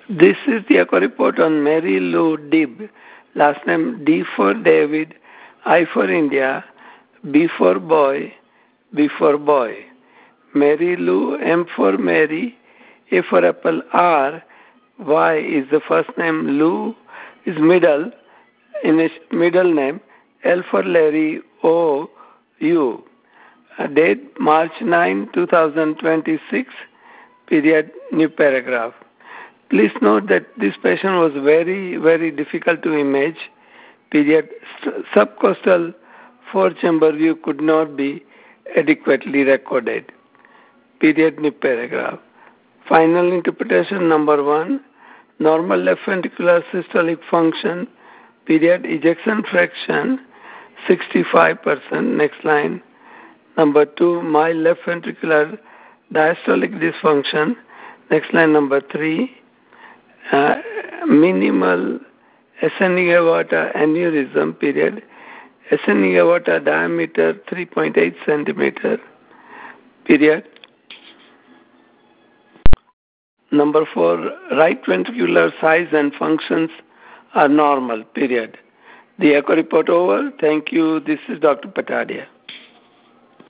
This is the echo report on Mary Lou Dibb. Last name D for David, I for India, B for boy, B for boy. Mary Lou, M for Mary, A for apple, R, Y is the first name, Lou is middle, in his middle name, L for Larry, O, U. Date March 9, 2026, period, new paragraph. Please note that this patient was very, very difficult to image. Period. Subcostal four-chamber view could not be adequately recorded. Period. New paragraph. Final interpretation number 1. Normal left ventricular systolic function. Period. Ejection fraction 65%. Next line. Number 2. Mild left ventricular diastolic dysfunction. Next line. Number 3. Minimal ascending aorta aneurysm, period. Ascending aorta diameter 3.8 centimeter, period. Number 4, right ventricular size and functions are normal, period. The echo report over. Thank you. This is Dr. Patadia.